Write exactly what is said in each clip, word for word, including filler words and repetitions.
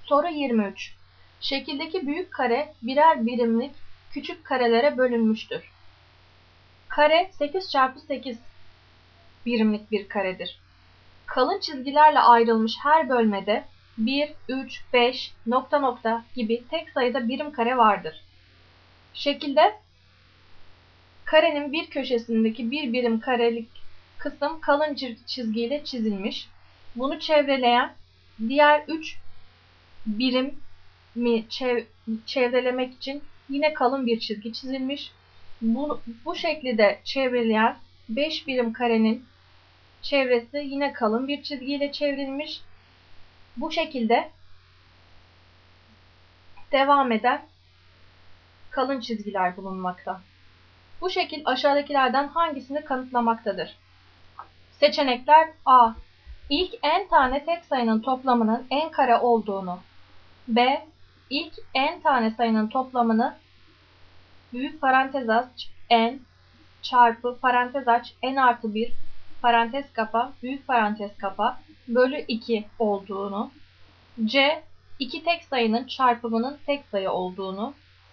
Soru yirmi üç. Şekildeki büyük kare birer birimlik küçük karelere bölünmüştür. Kare sekiz çarpı sekiz birimlik bir karedir. Kalın çizgilerle ayrılmış her bölmede bir, üç, beş, nokta nokta gibi tek sayıda birim kare vardır. Şekilde karenin bir köşesindeki bir birim karelik kısım kalın çizgiyle çizilmiş. Bunu çevreleyen diğer üç birim mi çevrelemek için yine kalın bir çizgi çizilmiş. Bu, bu şekilde çevreleyen beş birim karenin çevresi yine kalın bir çizgiyle çevrilmiş. Bu şekilde devam eden kalın çizgiler bulunmakta. Bu şekil aşağıdakilerden hangisini kanıtlamaktadır? Seçenekler: A. İlk n tane tek sayının toplamının n kare olduğunu. B. İlk n tane sayının toplamını büyük parantez aç n çarpı parantez aç n artı bir parantez kapa büyük parantez kapa bölü iki olduğunu. C. İki tek sayının çarpımının tek sayı olduğunu.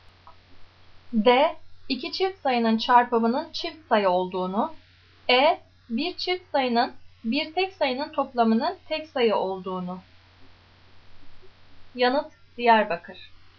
D. İki çift sayının çarpımının çift sayı olduğunu. E. Bir çift sayının bir tek sayının toplamının tek sayı olduğunu. Yanıt: Diyarbakır.